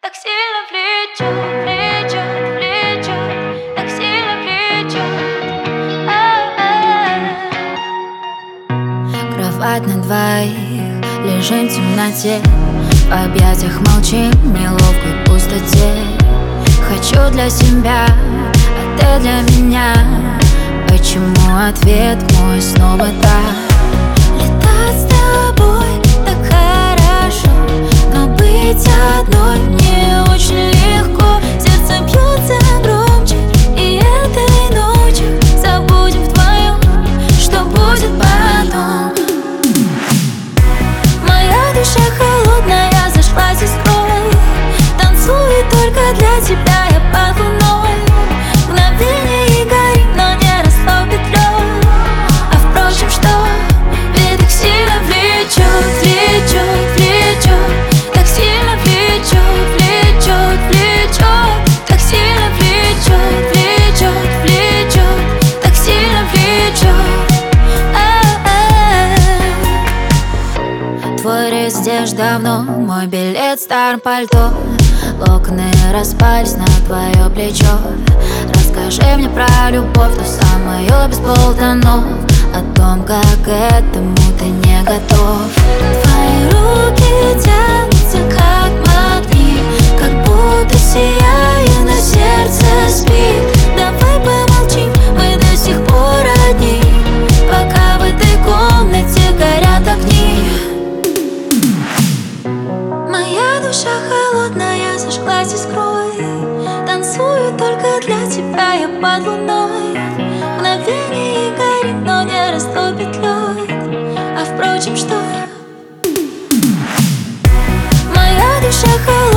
Так сильно влечет, влечет, влечет, так сильно влечет. Кровать на двоих, лежим в темноте, в объятиях молчим, в неловкой пустоте. Хочу для себя, а ты для меня. Почему ответ мой снова так? Летать с тобой так хорошо, но быть одной мне очень легко. Сердце бьется громче, и этой ночью забудем вдвоем, что будет потом. Моя душа холодная зашлась искрой, танцую только для тебя я под луной. Мгновение и горит, но не растопит лед. А впрочем, что? Ведь так сильно влечет, влечет, влечет, так сильно влечет, влечет, влечет, так сильно влечет, влечет, влечет, так сильно влечет. Твой рейс здесь давно, мой билет в старом пальто. Локоны распались на твое плечо. Расскажи мне про любовь, ту самую без полтонов, о том, как к этому ты не готов. Твои руки тянутся, как магнит, как будто сияя, но сердце спит. Давай помолчим, мы до сих пор одни, пока в этой комнате горят огни. Моя душа холодная зажглась искрой, танцую только для тебя я под луной. Мгновение и горит, но не растопит лед. А впрочем, что? Моя душа холодная